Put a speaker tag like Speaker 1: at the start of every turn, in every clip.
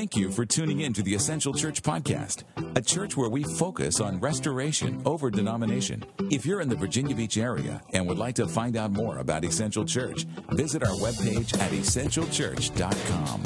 Speaker 1: Thank you for tuning in to the Essential Church Podcast, a church where we focus on restoration over denomination. If you're in the Virginia Beach area and would like to find out more about Essential Church, visit our webpage at essentialchurch.com.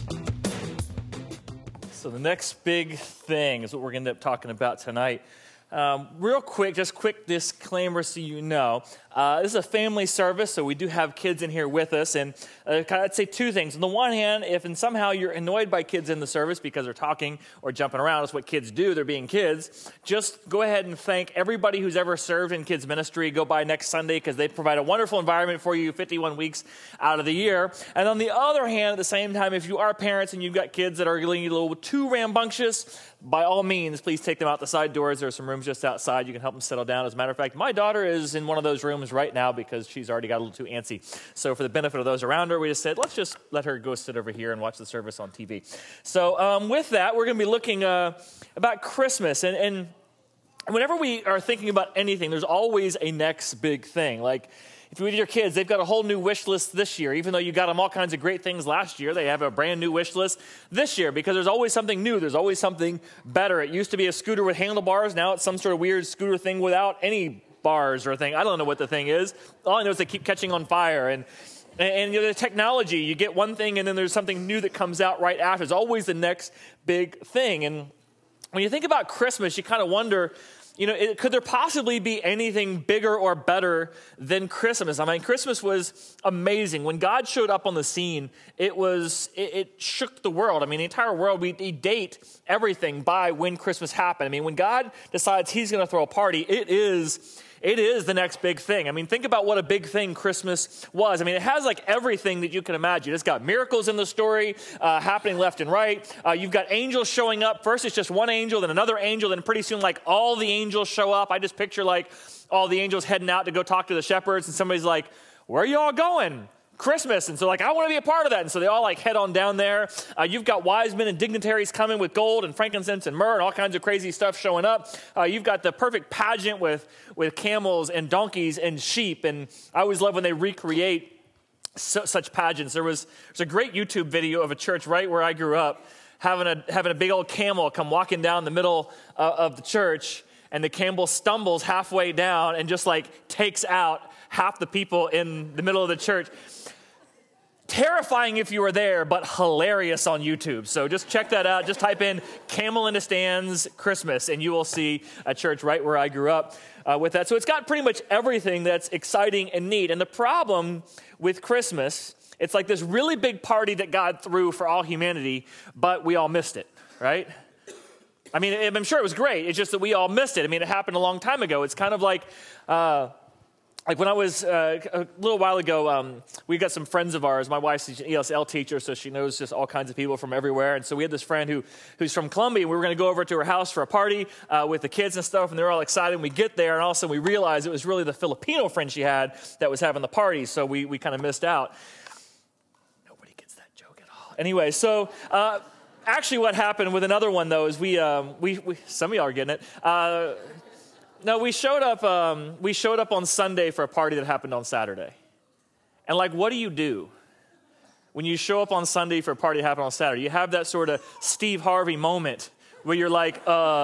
Speaker 2: So the next big thing is what we're going to end up talking about tonight. Real quick, just quick disclaimer so you know. This is a family service, so we do have kids in here with us. And I'd say two things. On the one hand, if somehow you're annoyed by kids in the service because they're talking or jumping around, that's what kids do, they're being kids, just go ahead and thank everybody who's ever served in kids ministry. Go by next Sunday because they provide a wonderful environment for you 51 weeks out of the year. And on the other hand, at the same time, if you are parents and you've got kids that are a little too rambunctious, by all means, please take them out the side doors. There are some rooms just outside. You can help them settle down. As a matter of fact, my daughter is in one of those rooms right now because she's already got a little too antsy. So for the benefit of those around her, we just said, let's just let her go sit over here and watch the service on TV. So with that, we're going to be looking about Christmas. And whenever we are thinking about anything, there's always a next big thing. Like, if you with your kids, they've got a whole new wish list this year. Even though you got them all kinds of great things last year, they have a brand new wish list this year because there's always something new. There's always something better. It used to be a scooter with handlebars. Now it's some sort of weird scooter thing without any bars or thing. I don't know what the thing is. All I know is they keep catching on fire. And you know, the technology, you get one thing and then there's something new that comes out right after. It's always the next big thing. And when you think about Christmas, you kind of wonder, you know, could there possibly be anything bigger or better than Christmas? I mean, Christmas was amazing. When God showed up on the scene, it shook the world. I mean, the entire world, we date everything by when Christmas happened. I mean, when God decides he's going to throw a party, it is the next big thing. I mean, think about what a big thing Christmas was. I mean, it has like everything that you can imagine. It's got miracles in the story happening left and right. You've got angels showing up. First, it's just one angel, then another angel, then pretty soon, like, all the angels show up. I just picture, like, all the angels heading out to go talk to the shepherds, and somebody's like, where are you all going? Christmas. And so, like, I want to be a part of that. And so they all, like, head on down there. You've got wise men and dignitaries coming with gold and frankincense and myrrh and all kinds of crazy stuff showing up. You've got the perfect pageant with camels and donkeys and sheep. And I always love when they recreate such pageants. There's a great YouTube video of a church right where I grew up having a big old camel come walking down the middle of the church. And the camel stumbles halfway down and just, like, takes out half the people in the middle of the church. Terrifying if you were there, but hilarious on YouTube. So just check that out. Just type in Camel in the Stands Christmas, and you will see a church right where I grew up with that. So it's got pretty much everything that's exciting and neat. And the problem with Christmas, it's like this really big party that God threw for all humanity, but we all missed it, right? I mean, I'm sure it was great. It's just that we all missed it. I mean, it happened a long time ago. It's kind of like when I was, a little while ago, we got some friends of ours. My wife's an ESL teacher, so she knows just all kinds of people from everywhere. And so we had this friend who's from Columbia. We were going to go over to her house for a party with the kids and stuff, and they're all excited. And we get there, and all of a sudden we realized it was really the Filipino friend she had that was having the party, so we kind of missed out. Nobody gets that joke at all. Anyway, so actually what happened with another one, though, is we some of y'all are getting it. No, we showed up on Sunday for a party that happened on Saturday. And, like, what do you do when you show up on Sunday for a party that happened on Saturday? You have that sort of Steve Harvey moment where you're like,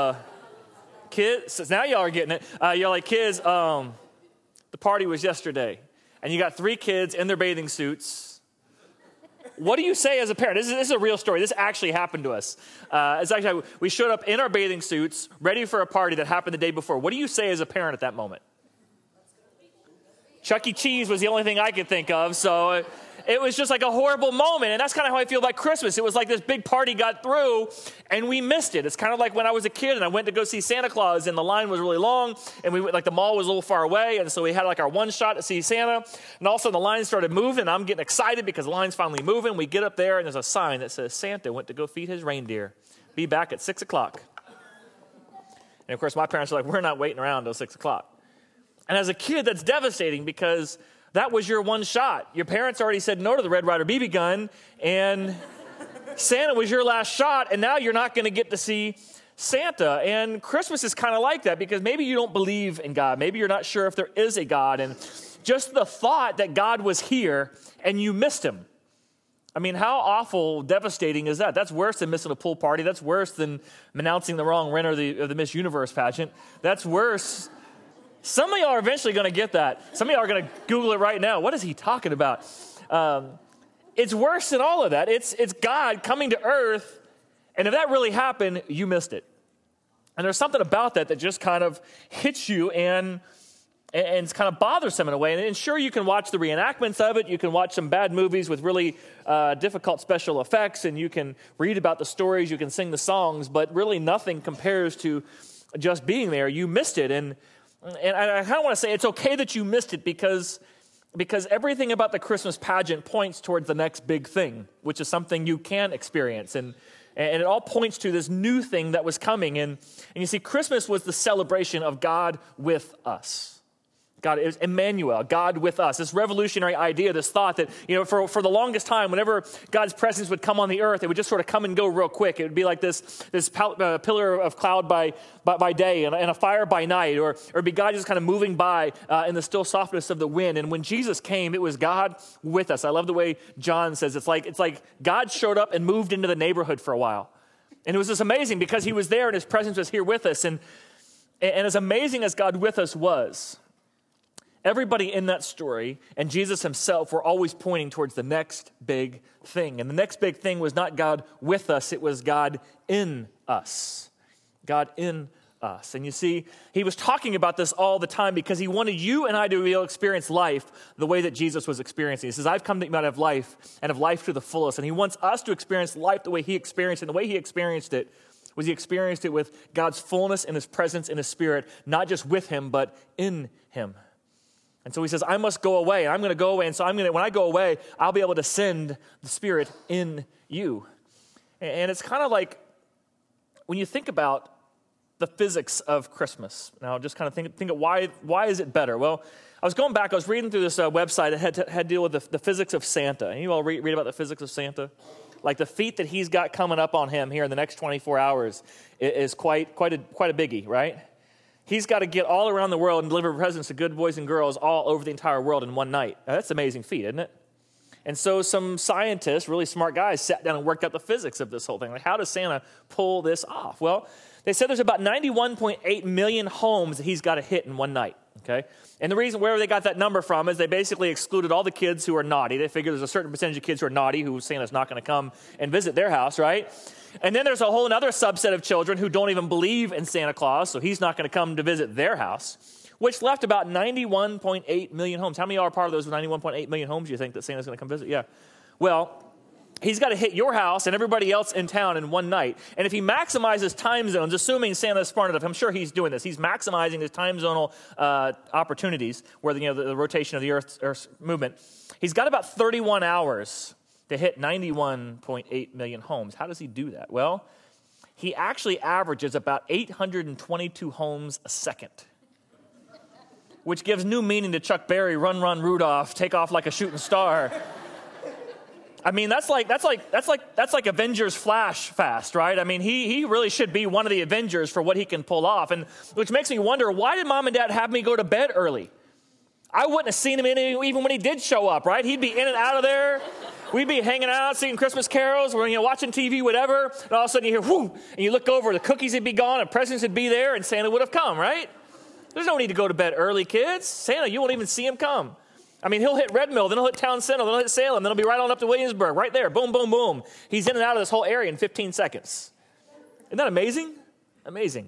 Speaker 2: kids, so now y'all are getting it. You're like, kids, the party was yesterday. And you got 3 kids in their bathing suits. What do you say as a parent? This is a real story. This actually happened to us. We showed up in our bathing suits, ready for a party that happened the day before. What do you say as a parent at that moment? Chuck E. Cheese was the only thing I could think of, so it was just like a horrible moment, and that's kind of how I feel about Christmas. It was like this big party got through, and we missed it. It's kind of like when I was a kid, and I went to go see Santa Claus, and the line was really long, and the mall was a little far away, and so we had like our one shot to see Santa, and all of a sudden the line started moving, and I'm getting excited because the line's finally moving. We get up there, and there's a sign that says, Santa went to go feed his reindeer. Be back at 6 o'clock. And of course, my parents are like, we're not waiting around until 6 o'clock. And as a kid, that's devastating because that was your one shot. Your parents already said no to the Red Ryder BB gun, and Santa was your last shot, and now you're not going to get to see Santa. And Christmas is kind of like that because maybe you don't believe in God. Maybe you're not sure if there is a God. And just the thought that God was here and you missed him I mean, how awful, devastating is that? That's worse than missing a pool party. That's worse than announcing the wrong winner of the Miss Universe pageant. That's worse. Some of y'all are eventually going to get that. Some of y'all are going to Google it right now. What is he talking about? It's worse than all of that. It's God coming to earth, and if that really happened, you missed it. And there's something about that just kind of hits you and it's kind of bothersome in a way. And sure, you can watch the reenactments of it. You can watch some bad movies with really difficult special effects, and you can read about the stories. You can sing the songs, but really nothing compares to just being there. You missed it. And I kind of want to say it's okay that you missed it because everything about the Christmas pageant points towards the next big thing, which is something you can experience. And it all points to this new thing that was coming. And you see, Christmas was the celebration of God with us. God is Emmanuel, God with us. This revolutionary idea, this thought that, for the longest time, whenever God's presence would come on the earth, it would just sort of come and go real quick. It would be like this pillar of cloud by day and a fire by night, or it'd be God just kind of moving by in the still softness of the wind. And when Jesus came, it was God with us. I love the way John says it's like God showed up and moved into the neighborhood for a while. And it was just amazing because he was there and his presence was here with us. And as amazing as God with us was, everybody in that story and Jesus himself were always pointing towards the next big thing. And the next big thing was not God with us, it was God in us. God in us. And you see, he was talking about this all the time because he wanted you and I to be able to experience life the way that Jesus was experiencing. He says, I've come that you might have life and have life to the fullest. And he wants us to experience life the way he experienced it. And the way he experienced it was he experienced it with God's fullness and his presence in his spirit, not just with him, but in him. And so he says, I must go away. I'm going to go away. And so when I go away, I'll be able to send the Spirit in you. And it's kind of like when you think about the physics of Christmas. Now, just kind of think of why is it better? Well, I was going back. I was reading through this website that had to deal with the physics of Santa. And you all read about the physics of Santa? Like the feat that he's got coming up on him here in the next 24 hours is quite a biggie, right? He's got to get all around the world and deliver presents to good boys and girls all over the entire world in one night. Now, that's an amazing feat, isn't it? And so some scientists, really smart guys, sat down and worked out the physics of this whole thing. Like, how does Santa pull this off? Well, they said there's about 91.8 million homes that he's got to hit in one night, okay? And the reason where they got that number from is they basically excluded all the kids who are naughty. They figured there's a certain percentage of kids who are naughty who Santa's not going to come and visit their house, right? And then there's a whole other subset of children who don't even believe in Santa Claus, so he's not going to come to visit their house, which left about 91.8 million homes. How many are part of those 91.8 million homes you think that Santa's going to come visit? Yeah. Well, he's got to hit your house and everybody else in town in one night. And if he maximizes time zones, assuming Santa's smart enough, I'm sure he's doing this. He's maximizing his time zonal opportunities, where the rotation of the Earth's movement. He's got about 31 hours to hit 91.8 million homes. How does he do that? Well, he actually averages about 822 homes a second, which gives new meaning to Chuck Berry, Run, Run, Rudolph, take off like a shooting star. I mean, that's like Avengers Flash fast, right? I mean, he really should be one of the Avengers for what he can pull off, and which makes me wonder, why did Mom and Dad have me go to bed early? I wouldn't have seen him even when he did show up, right? He'd be in and out of there. We'd be hanging out, singing Christmas carols, or watching TV, whatever, and all of a sudden you hear, whoo, and you look over, the cookies would be gone, and presents would be there, and Santa would have come, right? There's no need to go to bed early, kids. Santa, you won't even see him come. I mean, he'll hit Red Mill, then he'll hit Town Center, then he'll hit Salem, then he'll be right on up to Williamsburg, right there, boom, boom, boom. He's in and out of this whole area in 15 seconds. Isn't that amazing? Amazing.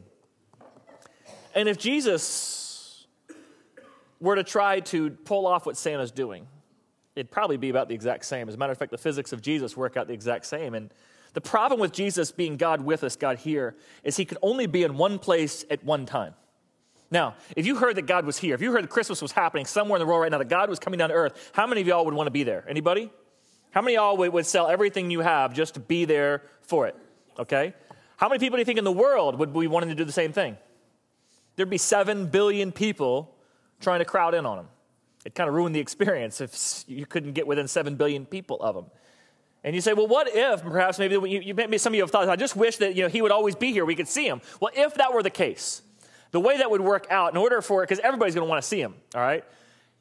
Speaker 2: And if Jesus were to try to pull off what Santa's doing, it'd probably be about the exact same. As a matter of fact, the physics of Jesus work out the exact same. And the problem with Jesus being God with us, God here, is he could only be in one place at one time. Now, if you heard that God was here, if you heard that Christmas was happening somewhere in the world right now, that God was coming down to earth, how many of y'all would want to be there? Anybody? How many of y'all would sell everything you have just to be there for it? Okay? How many people do you think in the world would be wanting to do the same thing? There'd be 7 billion people trying to crowd in on him. It kind of ruined the experience if you couldn't get within 7 billion people of him. And you say, well, what if, perhaps maybe some of you have thought, I just wish that he would always be here, we could see him. Well, if that were the case, the way that would work out, in order for it, because everybody's going to want to see him, all right?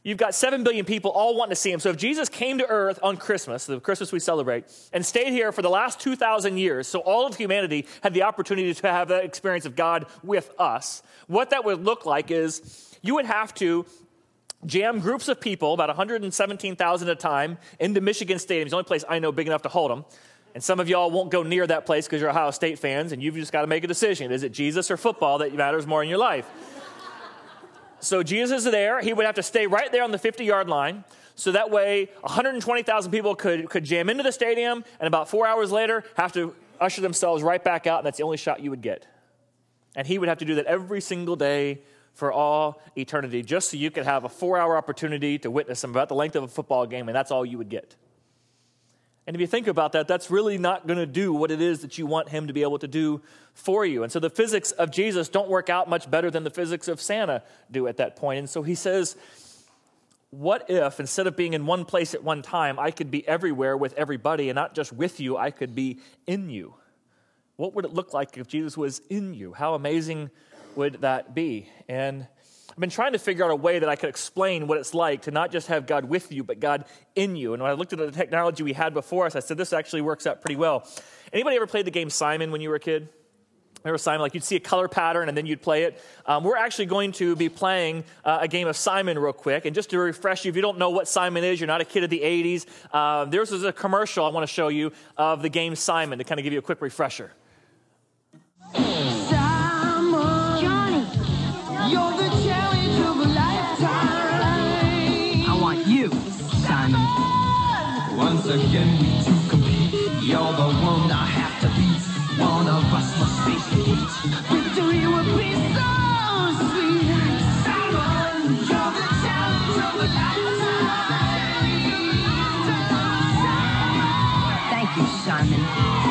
Speaker 2: You've got 7 billion people all wanting to see him. So if Jesus came to earth on Christmas, the Christmas we celebrate, and stayed here for the last 2,000 years, so all of humanity had the opportunity to have that experience of God with us, what that would look like is you would have to jam groups of people, about 117,000 at a time, into Michigan Stadium. It's the only place I know big enough to hold them. And some of y'all won't go near that place because you're Ohio State fans, and you've just got to make a decision. Is it Jesus or football that matters more in your life? So Jesus is there. He would have to stay right there on the 50-yard line. So that way, 120,000 people could jam into the stadium, and about 4 hours later, have to usher themselves right back out, and that's the only shot you would get. And he would have to do that every single day for all eternity, just so you could have a 4-hour opportunity to witness him about the length of a football game, and that's all you would get. And if you think about that, that's really not going to do what it is that you want him to be able to do for you. And so the physics of Jesus don't work out much better than the physics of Santa do at that point. And so he says, what if instead of being in one place at one time, I could be everywhere with everybody, and not just with you, I could be in you? What would it look like if Jesus was in you? How amazing would that be? And I've been trying to figure out a way that I could explain what it's like to not just have God with you, but God in you. And when I looked at the technology we had before us, I said, this actually works out pretty well. Anybody ever played the game Simon when you were a kid? Remember Simon? Like you'd see a color pattern and then you'd play it. We're actually going to be playing a game of Simon real quick. And just to refresh you, if you don't know what Simon is, you're not a kid of the 80s, there's a commercial I want to show you of the game Simon to kind of give you a quick refresher.
Speaker 3: Once again we two compete. You're the one I have to beat. One of us must face defeat. Victory would be so sweet. Simon, you're the challenge of a lifetime. Thank you, Simon.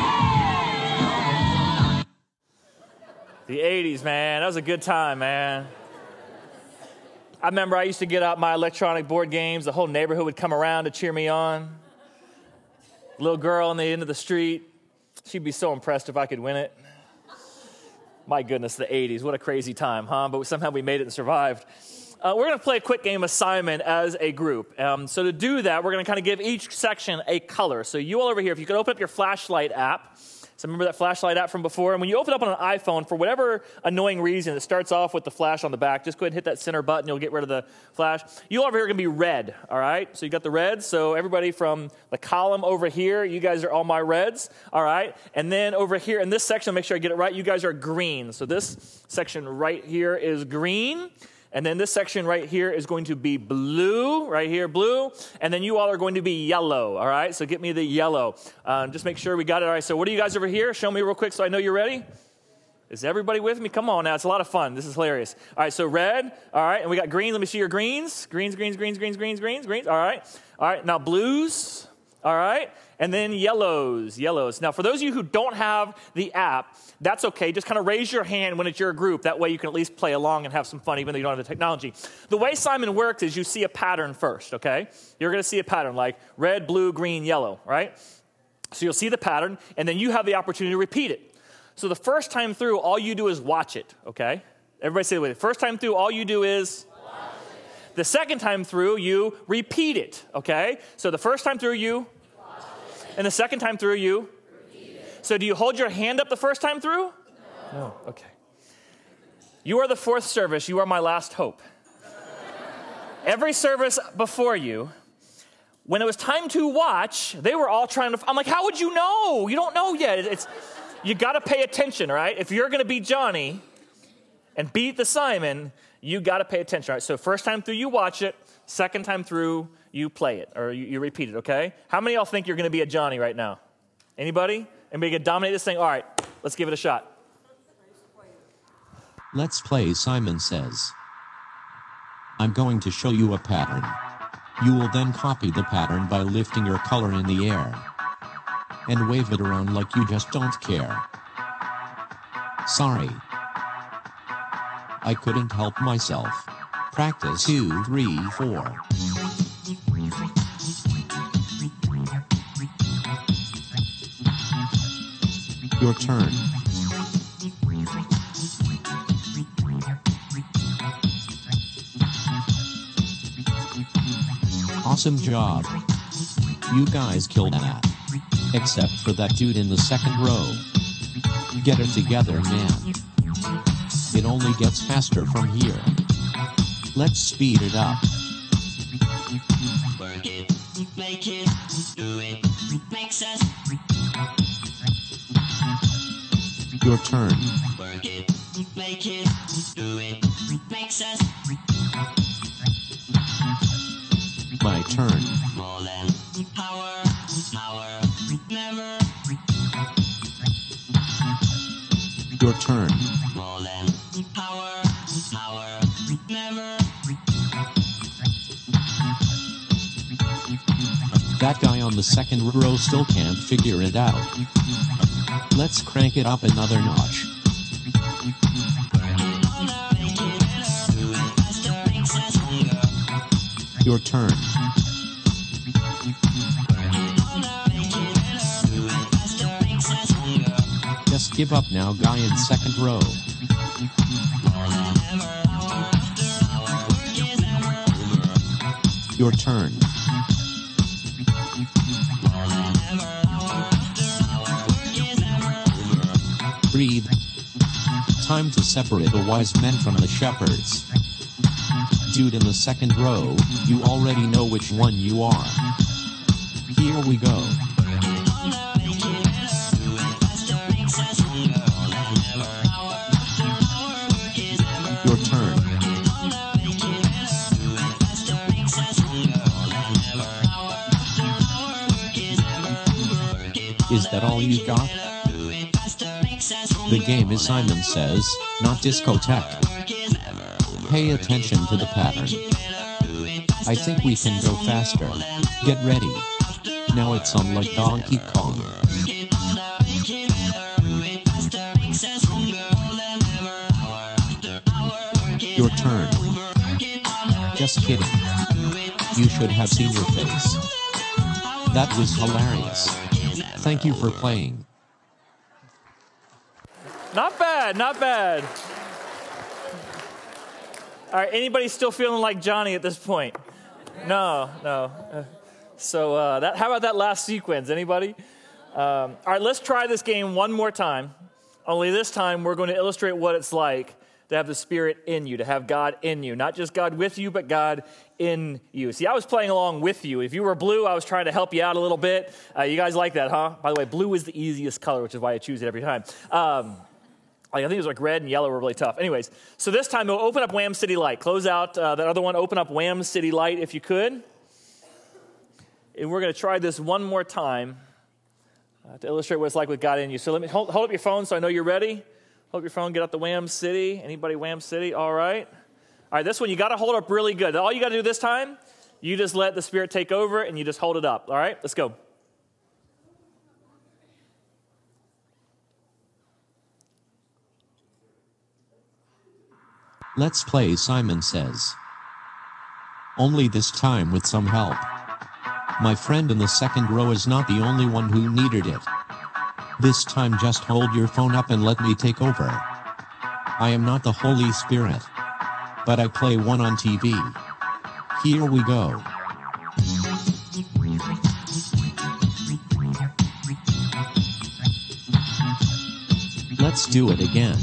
Speaker 2: The 80s, man. That was a good time, man. I remember I used to get out my electronic board games. The whole neighborhood would come around to cheer me on. Little girl on the end of the street, she'd be so impressed if I could win it. My goodness, the 80s. What a crazy time, huh? But somehow we made it and survived. We're going to play a quick game of Simon as a group. So to do that, we're going to kind of give each section a color. So you all over here, if you could open up your flashlight app. So remember that flashlight app from before? And when you open it up on an iPhone, for whatever annoying reason, it starts off with the flash on the back. Just go ahead and hit that center button. You'll get rid of the flash. You all over here are going to be red, all right? So you got the reds. So everybody from the column over here, you guys are all my reds, all right? And then over here in this section, make sure I get it right, you guys are green. So this section right here is green. And then this section right here is going to be blue, right here, blue. And then you all are going to be yellow, all right? So get me the yellow. Just make sure we got it. All right, so what are you guys over here? Show me real quick so I know you're ready. Is everybody with me? Come on now. It's a lot of fun. This is hilarious. All right, so red. All right, and we got green. Let me see your greens. Greens. All right. All right, now blues. All right, and then yellows. Now, for those of you who don't have the app, that's okay. Just kind of raise your hand when it's your group. That way you can at least play along and have some fun, even though you don't have the technology. The way Simon works is you see a pattern first, okay? You're going to see a pattern like red, blue, green, yellow, right? So you'll see the pattern, and then you have the opportunity to repeat it. So the first time through, all you do is watch it, okay? Everybody say it with me. First time through, all you do is... The second time through, you repeat it, okay? So the first time through, you... And the second time through, you... So do you hold your hand up the first time through? No. Okay. You are the fourth service. You are my last hope. Every service before you, when it was time to watch, they were all trying to... I'm like, how would you know? You don't know yet. You got to pay attention, right? If you're going to be Johnny and beat the Simon... You got to pay attention, all right? So first time through, you watch it. Second time through, you play it, or you repeat it, okay? How many of y'all think you're going to be a Johnny right now? Anybody? Anybody can dominate this thing? All right, let's give it a shot.
Speaker 4: Let's play, Simon says. I'm going to show you a pattern. You will then copy the pattern by lifting your color in the air and wave it around like you just don't care. Sorry. I couldn't help myself. Practice 2, 3, 4. Your turn. Awesome job. You guys killed that. Except for that dude in the second row. Get it together, man. It only gets faster from here. Let's speed it up.
Speaker 3: Work it, make it, do it, makes us.
Speaker 4: Your turn.
Speaker 3: Work it, make it, do it, makes us.
Speaker 4: My turn.
Speaker 3: More than power, never.
Speaker 4: Your turn.
Speaker 3: More than power, never.
Speaker 4: That guy on the second row still can't figure it out. Let's crank it up another notch. Your turn. Just give up now, guy in second row. Your turn. Breathe. Time to separate the wise men from the shepherds. Dude in the second row, you already know which one you are. Here we go. Your turn. Is that all you got? The game is Simon Says, not discotheque. Pay attention to the pattern. I think we can go faster. Get ready. Now it's on like Donkey Kong. Your turn. Just kidding. You should have seen your face. That was hilarious. Thank you for playing.
Speaker 2: Not bad, not bad. All right, anybody still feeling like Johnny at this point? No. So how about that last sequence? Anybody? All right, let's try this game one more time. Only this time we're going to illustrate what it's like to have the Spirit in you, to have God in you. Not just God with you, but God in you. See, I was playing along with you. If you were blue, I was trying to help you out a little bit. You guys like that, huh? By the way, blue is the easiest color, which is why I choose it every time. I think it was like red and yellow were really tough. Anyways, so this time we'll open up Wham City Light. Close out that other one. Open up Wham City Light if you could. And we're going to try this one more time to illustrate what it's like with God in you. So let me hold up your phone so I know you're ready. Hold up your phone. Get out the Wham City. Anybody Wham City? All right. All right, this one you got to hold up really good. All you got to do this time, you just let the Spirit take over and you just hold it up. All right, let's go.
Speaker 4: Let's play Simon Says. Only this time with some help. My friend in the second row is not the only one who needed it. This time just hold your phone up and let me take over. I am not the Holy Spirit. But I play one on TV. Here we go. Let's do it again.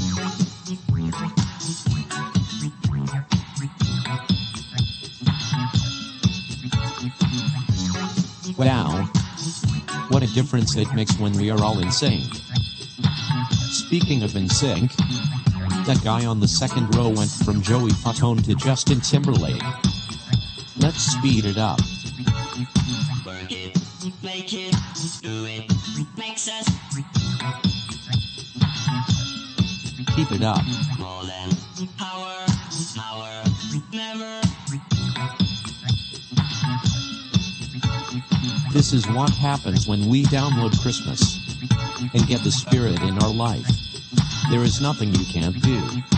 Speaker 4: Wow. What a difference it makes when we are all in sync. Speaking of in sync, that guy on the second row went from Joey Fatone to Justin Timberlake. Let's speed it up.
Speaker 3: Work it, make it, do it, makes us.
Speaker 4: Keep it up.
Speaker 3: More than power, never.
Speaker 4: This is what happens when we download Christmas and get the Spirit in our life. There is nothing you can't do.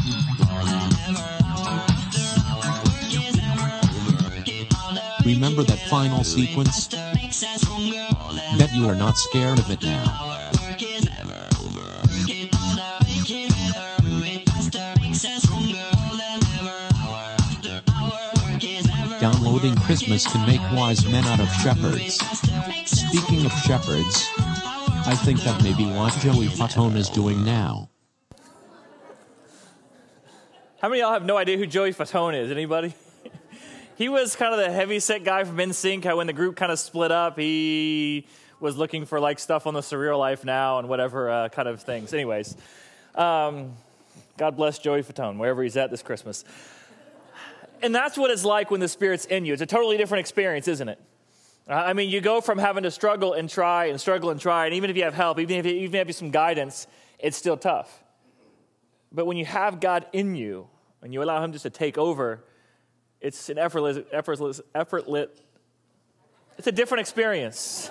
Speaker 4: Remember that final sequence? Bet you are not scared of it now. Download celebrating Christmas can make wise men out of shepherds. Speaking of shepherds, I think that may be what Joey Fatone is doing now.
Speaker 2: How many of y'all have no idea who Joey Fatone is? Anybody? He was kind of the heavyset guy from NSYNC. How when the group kind of split up, he was looking for like stuff on the Surreal Life Now and whatever kind of things. Anyways, God bless Joey Fatone, wherever he's at this Christmas. And that's what it's like when the Spirit's in you. It's a totally different experience, isn't it? I mean, you go from having to struggle and try and struggle and try, and even if you have help, even if you have some guidance, it's still tough. But when you have God in you and you allow Him just to take over, it's an effortless, it's a different experience.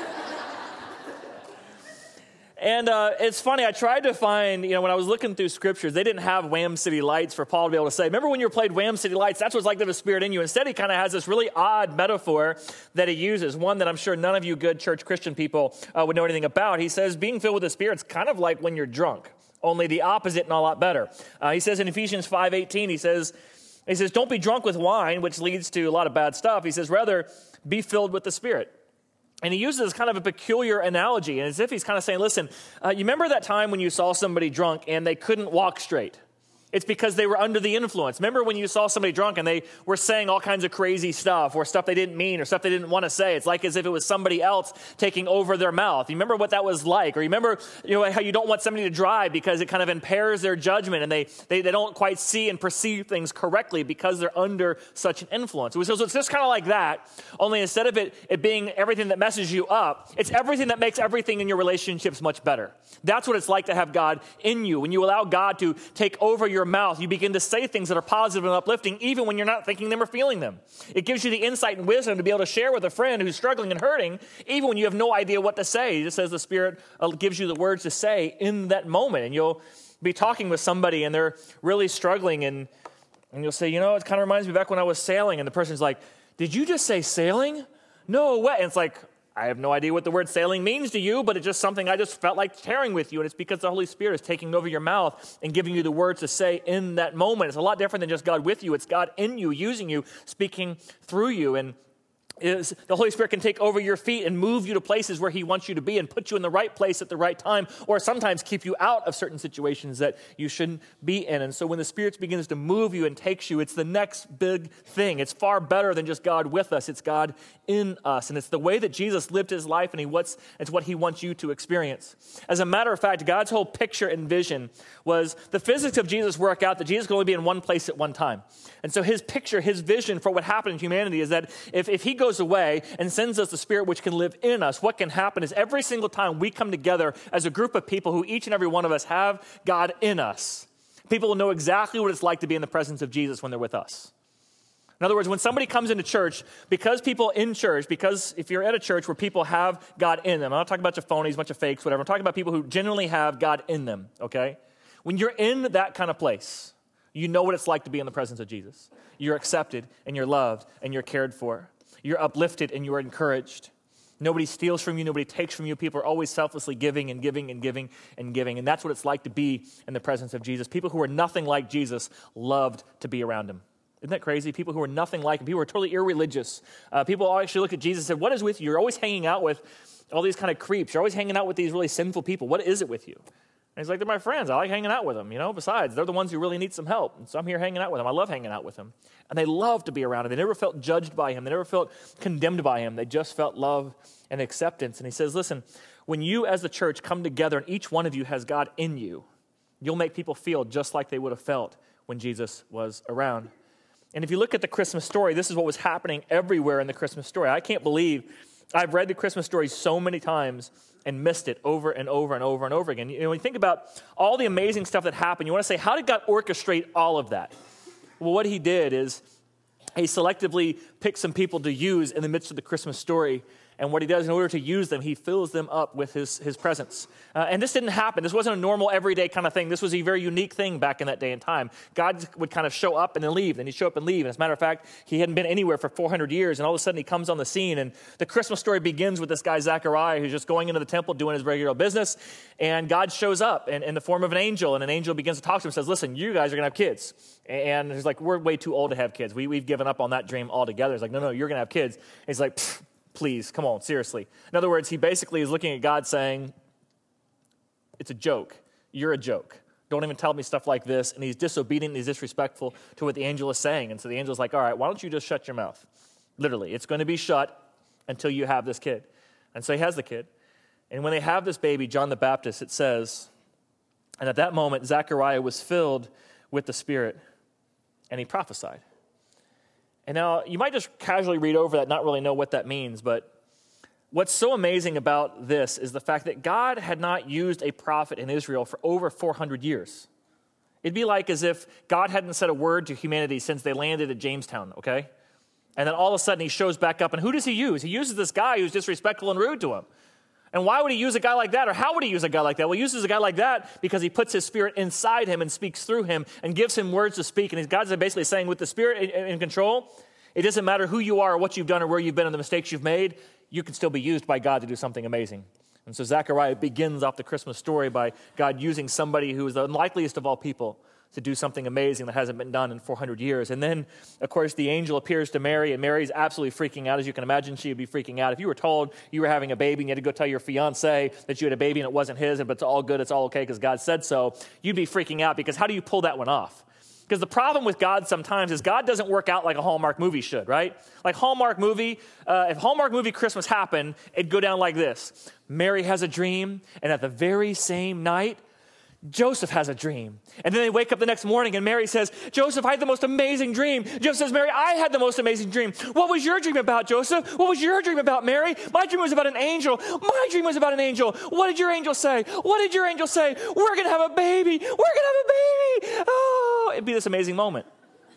Speaker 2: And it's funny, I tried to find, when I was looking through scriptures, they didn't have Wham City Lights for Paul to be able to say, remember when you played Wham City Lights? That's what's like to have a Spirit in you. Instead, he kind of has this really odd metaphor that he uses, one that I'm sure none of you good church Christian people would know anything about. He says, being filled with the Spirit's kind of like when you're drunk, only the opposite and a lot better. He says in Ephesians 5:18, he says, don't be drunk with wine, which leads to a lot of bad stuff. He says, rather, be filled with the Spirit. And he uses kind of a peculiar analogy, and as if he's kind of saying, listen, you remember that time when you saw somebody drunk and they couldn't walk straight? It's because they were under the influence. Remember when you saw somebody drunk and they were saying all kinds of crazy stuff or stuff they didn't mean or stuff they didn't want to say? It's like as if it was somebody else taking over their mouth. You remember what that was like? Or you remember how you don't want somebody to drive because it kind of impairs their judgment and they don't quite see and perceive things correctly because they're under such an influence. So it's just kind of like that, only instead of it being everything that messes you up, it's everything that makes everything in your relationships much better. That's what it's like to have God in you. When you allow God to take over your mouth, you begin to say things that are positive and uplifting even when you're not thinking them or feeling them. It gives you the insight and wisdom to be able to share with a friend who's struggling and hurting even when you have no idea what to say. Just as the Spirit gives you the words to say in that moment. And you'll be talking with somebody and they're really struggling and you'll say, it kind of reminds me back when I was sailing, and the person's like, did you just say sailing? No way. And it's like, I have no idea what the word sailing means to you, but it's just something I just felt like sharing with you. And it's because the Holy Spirit is taking over your mouth and giving you the words to say in that moment. It's a lot different than just God with you. It's God in you, using you, speaking through you. And the Holy Spirit can take over your feet and move you to places where He wants you to be and put you in the right place at the right time, or sometimes keep you out of certain situations that you shouldn't be in. And so when the Spirit begins to move you and takes you, it's the next big thing. It's far better than just God with us. It's God in us. And it's the way that Jesus lived His life, and it's what He wants you to experience. As a matter of fact, God's whole picture and vision was the physics of Jesus work out that Jesus could only be in one place at one time. And so His picture, His vision for what happened in humanity is that if He goes away and sends us the Spirit which can live in us, what can happen is every single time we come together as a group of people who each and every one of us have God in us, people will know exactly what it's like to be in the presence of Jesus when they're with us. In other words, when somebody comes into church, because if you're at a church where people have God in them, I'm not talking about a bunch of phonies, a bunch of fakes, whatever. I'm talking about people who genuinely have God in them, okay? When you're in that kind of place, you know what it's like to be in the presence of Jesus. You're accepted and you're loved and you're cared for. You're uplifted and you're encouraged. Nobody steals from you. Nobody takes from you. People are always selflessly giving and giving and giving and giving. And that's what it's like to be in the presence of Jesus. People who are nothing like Jesus loved to be around Him. Isn't that crazy? People who are nothing like Him. People who are totally irreligious. People all actually look at Jesus and say, what is with you? You're always hanging out with all these kind of creeps. You're always hanging out with these really sinful people. What is it with you? And He's like, they're my friends. I like hanging out with them. Besides, they're the ones who really need some help. And so I'm here hanging out with them. I love hanging out with them. And they love to be around Him. They never felt judged by Him. They never felt condemned by Him. They just felt love and acceptance. And He says, listen, when you as the church come together and each one of you has God in you, you'll make people feel just like they would have felt when Jesus was around. And if you look at the Christmas story, this is what was happening everywhere in the Christmas story. I can't believe I've read the Christmas story so many times and missed it over and over and over and over again. When you think about all the amazing stuff that happened, you want to say, how did God orchestrate all of that? Well, what He did is He selectively picked some people to use in the midst of the Christmas story. And what he does in order to use them, he fills them up with his presence. And this didn't happen. This wasn't a normal everyday kind of thing. This was a very unique thing back in that day and time. God would kind of show up and then leave, and he'd show up and leave. And as a matter of fact, he hadn't been anywhere for 400 years, and all of a sudden he comes on the scene. And the Christmas story begins with this guy, Zechariah, who's just going into the temple, doing his regular business. And God shows up in the form of an angel, and an angel begins to talk to him and says, listen, you guys are going to have kids. And he's like, we're way too old to have kids. We've given up on that dream altogether. He's like, no, you're going to have kids. And he's like, please, come on, seriously. In other words, he basically is looking at God saying, it's a joke. You're a joke. Don't even tell me stuff like this. And he's disobedient and he's disrespectful to what the angel is saying. And so the angel's like, all right, why don't you just shut your mouth? Literally, it's going to be shut until you have this kid. And so he has the kid. And when they have this baby, John the Baptist, it says, and at that moment, Zechariah was filled with the Spirit, and he prophesied. And now, you might just casually read over that, not really know what that means, but what's so amazing about this is the fact that God had not used a prophet in Israel for over 400 years. It'd be like as if God hadn't said a word to humanity since they landed at Jamestown, okay? And then all of a sudden, he shows back up, and who does he use? He uses this guy who's disrespectful and rude to him. And why would he use a guy like that? Or how would he use a guy like that? Well, he uses a guy like that because he puts his Spirit inside him and speaks through him and gives him words to speak. And God's basically saying, with the Spirit in control, it doesn't matter who you are or what you've done or where you've been or the mistakes you've made, you can still be used by God to do something amazing. And so Zechariah begins off the Christmas story by God using somebody who is the unlikeliest of all people to do something amazing that hasn't been done in 400 years. And then, of course, the angel appears to Mary, and Mary's absolutely freaking out. As you can imagine, she would be freaking out. If you were told you were having a baby and you had to go tell your fiance that you had a baby and it wasn't his, but it's all good, it's all okay because God said so, you'd be freaking out because how do you pull that one off? Because the problem with God sometimes is God doesn't work out like a Hallmark movie should, right? Like Hallmark movie, if Hallmark movie Christmas happened, it'd go down like this. Mary has a dream, and at the very same night, Joseph has a dream. And then they wake up the next morning and Mary says, Joseph, I had the most amazing dream. Joseph says, Mary, I had the most amazing dream. What was your dream about, Joseph? What was your dream about, Mary? My dream was about an angel. My dream was about an angel. What did your angel say? What did your angel say? We're going to have a baby. We're going to have a baby. Oh, it'd be this amazing moment.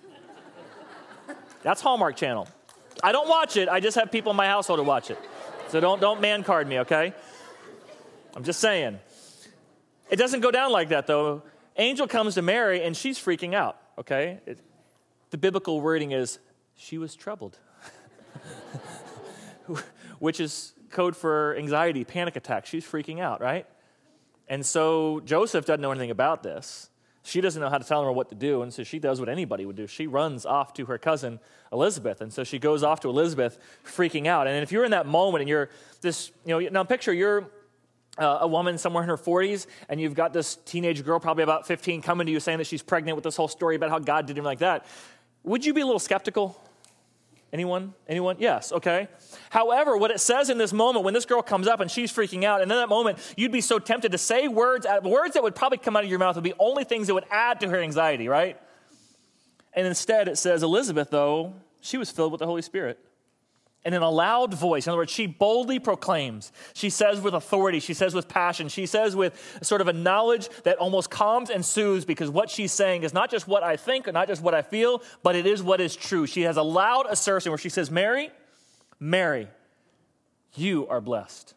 Speaker 2: That's Hallmark Channel. I don't watch it. I just have people in my household who watch it. So don't man card me, okay? I'm just saying. It doesn't go down like that, though. Angel comes to Mary, and she's freaking out, okay? The biblical wording is, she was troubled, which is code for anxiety, panic attack. She's freaking out, right? And so Joseph doesn't know anything about this. She doesn't know how to tell her what to do, and so she does what anybody would do. She runs off to her cousin Elizabeth, and so she goes off to Elizabeth freaking out. And if you're in that moment and you're this, now picture you're a woman somewhere in her 40s, and you've got this teenage girl, probably about 15, coming to you saying that she's pregnant with this whole story about how God did him like that. Would you be a little skeptical? Anyone? Yes, okay. However, what it says in this moment, when this girl comes up and she's freaking out, and in that moment, you'd be so tempted to say words that would probably come out of your mouth would be only things that would add to her anxiety, right? And instead, it says, Elizabeth, though, she was filled with the Holy Spirit. And in a loud voice, in other words, she boldly proclaims. She says with authority. She says with passion. She says with sort of a knowledge that almost calms and soothes, because what she's saying is not just what I think or not just what I feel, but it is what is true. She has a loud assertion where she says, Mary, Mary, you are blessed.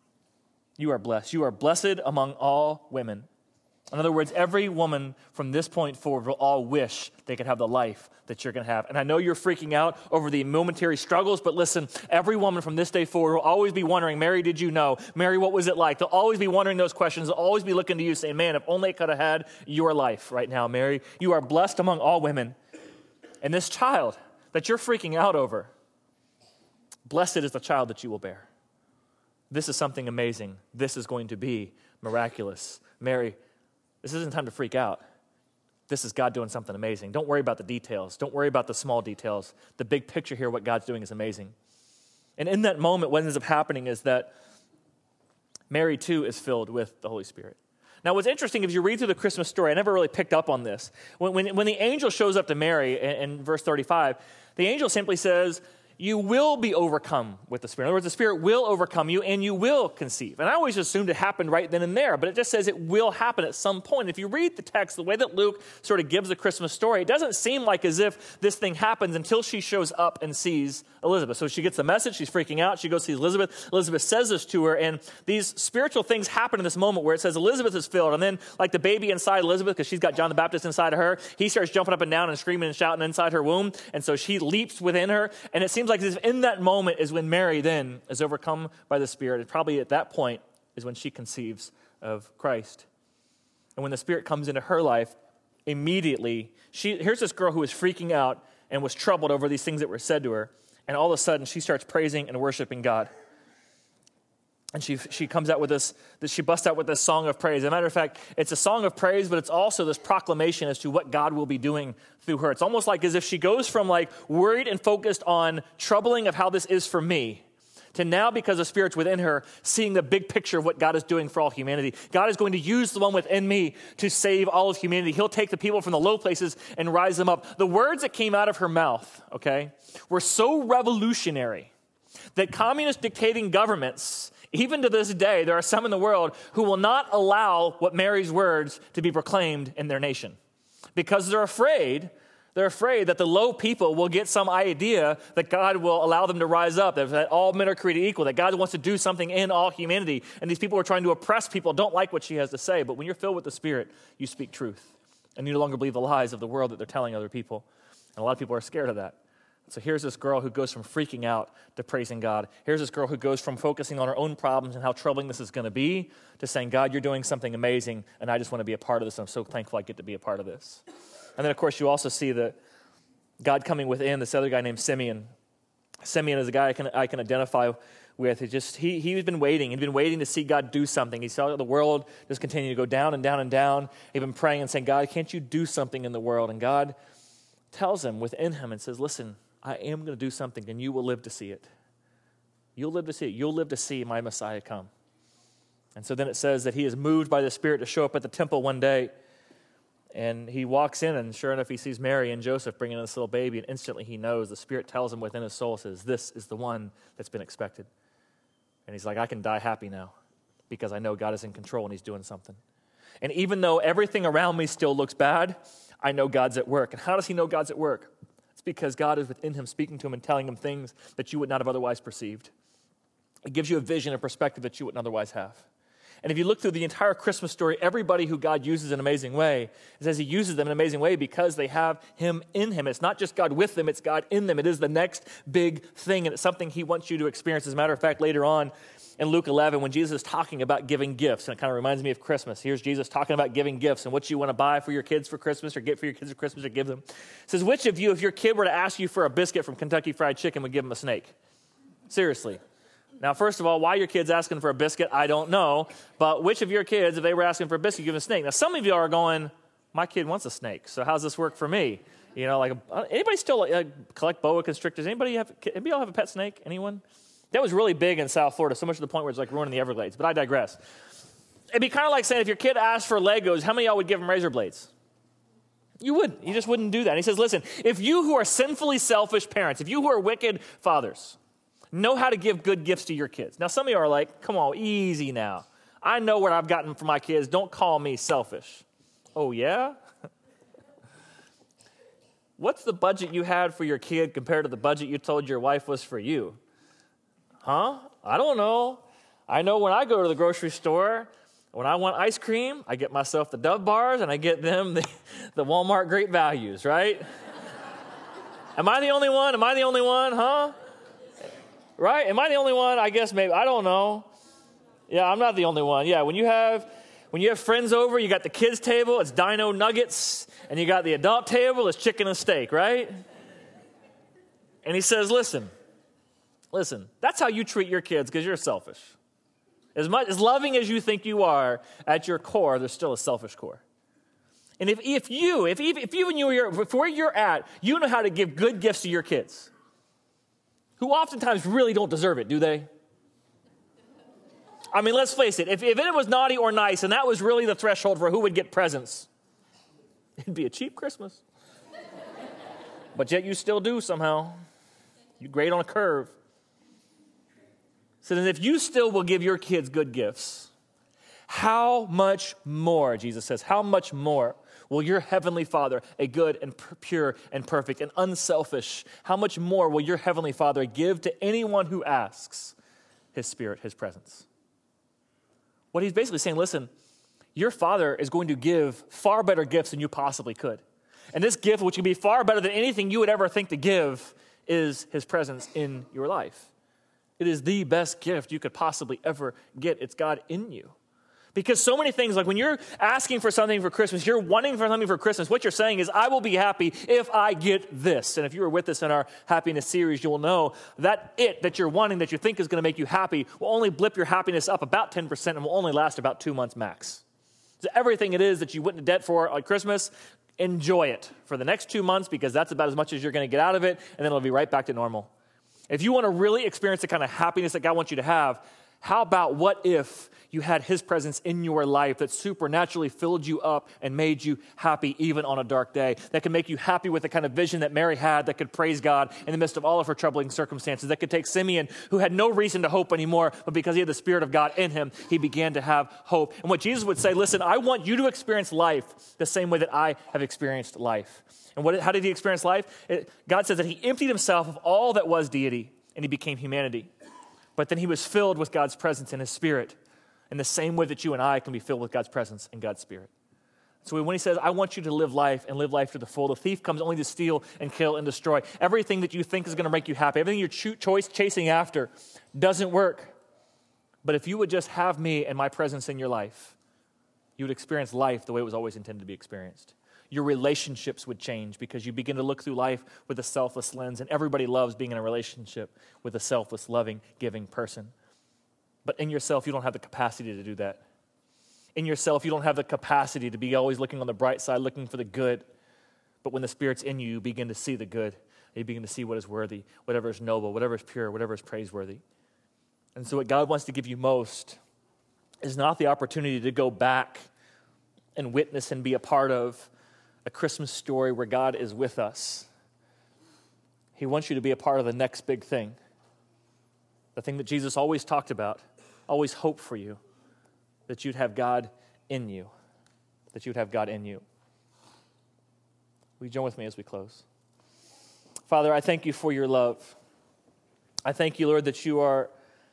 Speaker 2: You are blessed. You are blessed among all women. In other words, every woman from this point forward will all wish they could have the life that you're going to have. And I know you're freaking out over the momentary struggles, but listen, every woman from this day forward will always be wondering, Mary, did you know? Mary, what was it like? They'll always be wondering those questions. They'll always be looking to you saying, man, if only I could have had your life right now, Mary. You are blessed among all women. And this child that you're freaking out over, blessed is the child that you will bear. This is something amazing. This is going to be miraculous. Mary, this isn't time to freak out. This is God doing something amazing. Don't worry about the details. Don't worry about the small details. The big picture here, what God's doing is amazing. And in that moment, what ends up happening is that Mary, too, is filled with the Holy Spirit. Now, what's interesting, if you read through the Christmas story, I never really picked up on this. When the angel shows up to Mary in verse 35, the angel simply says, you will be overcome with the Spirit. In other words, the Spirit will overcome you and you will conceive. And I always assumed it happened right then and there, but it just says it will happen at some point. If you read the text, the way that Luke sort of gives the Christmas story, it doesn't seem like as if this thing happens until she shows up and sees Elizabeth. So she gets the message, she's freaking out, she goes see Elizabeth. Elizabeth says this to her, and these spiritual things happen in this moment where it says Elizabeth is filled, and then like the baby inside Elizabeth, because she's got John the Baptist inside of her, he starts jumping up and down and screaming and shouting inside her womb, and so she leaps within her, and it seems like as if in that moment is when Mary then is overcome by the Spirit. And probably at that point is when she conceives of Christ. And when the Spirit comes into her life, immediately, here's this girl who is freaking out and was troubled over these things that were said to her, and all of a sudden she starts praising and worshiping God. And she comes out with she busts out with this song of praise. As a matter of fact, it's a song of praise, but it's also this proclamation as to what God will be doing through her. It's almost like as if she goes from like worried and focused on troubling of how this is for me, to now, because the Spirit's within her, seeing the big picture of what God is doing for all humanity. God is going to use the one within me to save all of humanity. He'll take the people from the low places and rise them up. The words that came out of her mouth, okay, were so revolutionary that communist dictating governments, even to this day, there are some in the world who will not allow what Mary's words to be proclaimed in their nation because they're afraid that the low people will get some idea that God will allow them to rise up, that all men are created equal, that God wants to do something in all humanity. And these people who are trying to oppress people don't like what she has to say. But when you're filled with the Spirit, you speak truth. And you no longer believe the lies of the world that they're telling other people. And a lot of people are scared of that. So here's this girl who goes from freaking out to praising God. Here's this girl who goes from focusing on her own problems and how troubling this is going to be to saying, God, you're doing something amazing, and I just want to be a part of this. I'm so thankful I get to be a part of this. And then, of course, you also see that God coming within this other guy named Simeon. Simeon is a guy I can identify with. He's been waiting. He'd been waiting to see God do something. He saw the world just continue to go down and down and down. He'd been praying and saying, God, can't you do something in the world? And God tells him within him and says, listen, I am going to do something, and you will live to see it. You'll live to see it. You'll live to see my Messiah come. And so then it says that he is moved by the Spirit to show up at the temple one day, and he walks in, and sure enough, he sees Mary and Joseph bringing in this little baby, and instantly he knows. The Spirit tells him within his soul, says, this is the one that's been expected. And he's like, I can die happy now because I know God is in control and he's doing something. And even though everything around me still looks bad, I know God's at work. And how does he know God's at work? It's because God is within him, speaking to him and telling him things that you would not have otherwise perceived. It gives you a vision and perspective that you wouldn't otherwise have. And if you look through the entire Christmas story, everybody who God uses in an amazing way, it says he uses them in an amazing way because they have him in him. It's not just God with them, it's God in them. It is the next big thing, and it's something he wants you to experience. As a matter of fact, later on in Luke 11, when Jesus is talking about giving gifts, and it kind of reminds me of Christmas. Here's Jesus talking about giving gifts and what you want to buy for your kids for Christmas or get for your kids for Christmas or give them. It says, which of you, if your kid were to ask you for a biscuit from Kentucky Fried Chicken, would give them a snake? Seriously. Now, first of all, why your kid's asking for a biscuit, I don't know. But which of your kids, if they were asking for a biscuit, give them a snake? Now, some of you are going, my kid wants a snake, so how's this work for me? You know, like, anybody still collect boa constrictors? Anybody all have a pet snake? Anyone? That was really big in South Florida, so much to the point where it's like ruining the Everglades. But I digress. It'd be kind of like saying if your kid asked for Legos, how many of y'all would give them razor blades? You wouldn't. You just wouldn't do that. And he says, listen, if you who are sinfully selfish parents, if you who are wicked fathers, know how to give good gifts to your kids. Now, some of you are like, come on, easy now. I know what I've gotten from my kids. Don't call me selfish. Oh, yeah? What's the budget you had for your kid compared to the budget you told your wife was for you? Huh? I don't know. I know when I go to the grocery store, when I want ice cream, I get myself the Dove bars and I get them the Walmart Great Values, right? Am I the only one? Am I the only one? Huh? Right? Am I the only one? I guess maybe. I don't know. Yeah, I'm not the only one. Yeah, when you have friends over, you got the kids' table, it's dino nuggets, and you got the adult table, it's chicken and steak, right? And he says, listen, that's how you treat your kids because you're selfish. As loving as you think you are, at your core, there's still a selfish core. And if where you're at, you know how to give good gifts to your kids, who oftentimes really don't deserve it, do they? I mean, let's face it. If it was naughty or nice, and that was really the threshold for who would get presents, it'd be a cheap Christmas. But yet you still do somehow. You grade on a curve. So then if you still will give your kids good gifts, how much more, Jesus says, how much more will your heavenly Father, a good and pure and perfect and unselfish, how much more will your heavenly Father give to anyone who asks his Spirit, his presence? What he's basically saying, listen, your Father is going to give far better gifts than you possibly could. And this gift, which can be far better than anything you would ever think to give, is his presence in your life. It is the best gift you could possibly ever get. It's God in you. Because so many things, like when you're asking for something for Christmas, you're wanting for something for Christmas, what you're saying is, I will be happy if I get this. And if you were with us in our happiness series, you will know that that you're wanting, that you think is going to make you happy, will only blip your happiness up about 10% and will only last about 2 months max. So everything it is that you went into debt for at Christmas, enjoy it for the next 2 months, because that's about as much as you're going to get out of it, and then it'll be right back to normal. If you want to really experience the kind of happiness that God wants you to have, how about what if you had his presence in your life that supernaturally filled you up and made you happy even on a dark day, that could make you happy with the kind of vision that Mary had, that could praise God in the midst of all of her troubling circumstances, that could take Simeon, who had no reason to hope anymore, but because he had the Spirit of God in him, he began to have hope. And what Jesus would say, listen, I want you to experience life the same way that I have experienced life. And how did he experience life? God says that he emptied himself of all that was deity, and he became humanity. But then he was filled with God's presence in his Spirit, in the same way that you and I can be filled with God's presence and God's Spirit. So when he says, I want you to live life and live life to the full, the thief comes only to steal and kill and destroy. Everything that you think is going to make you happy, everything you're chasing after doesn't work. But if you would just have me and my presence in your life, you would experience life the way it was always intended to be experienced. Your relationships would change because you begin to look through life with a selfless lens, and everybody loves being in a relationship with a selfless, loving, giving person. But in yourself, you don't have the capacity to do that. In yourself, you don't have the capacity to be always looking on the bright side, looking for the good. But when the Spirit's in you, you begin to see the good. You begin to see what is worthy, whatever is noble, whatever is pure, whatever is praiseworthy. And so what God wants to give you most is not the opportunity to go back and witness and be a part of a Christmas story where God is with us. He wants you to be a part of the next big thing. The thing that Jesus always talked about, always hoped for you, that you'd have God in you. That you'd have God in you. Will you join with me as we close? Father, I thank you for your love. I thank you, Lord, that you are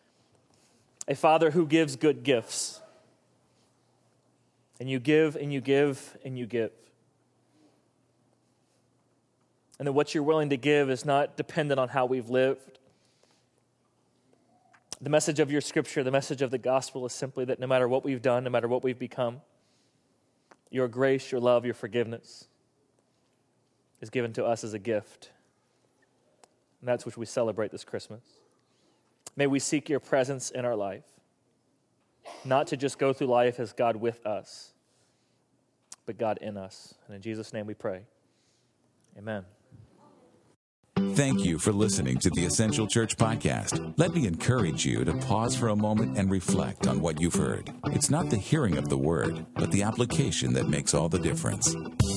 Speaker 2: a Father who gives good gifts. And you give, and you give, and you give. And that what you're willing to give is not dependent on how we've lived. The message of your scripture, the message of the gospel is simply that no matter what we've done, no matter what we've become, your grace, your love, your forgiveness is given to us as a gift. And that's what we celebrate this Christmas. May we seek your presence in our life, not to just go through life as God with us, but God in us. And in Jesus' name we pray. Amen.
Speaker 1: Thank you for listening to the Essential Church Podcast. Let me encourage you to pause for a moment and reflect on what you've heard. It's not the hearing of the word, but the application that makes all the difference.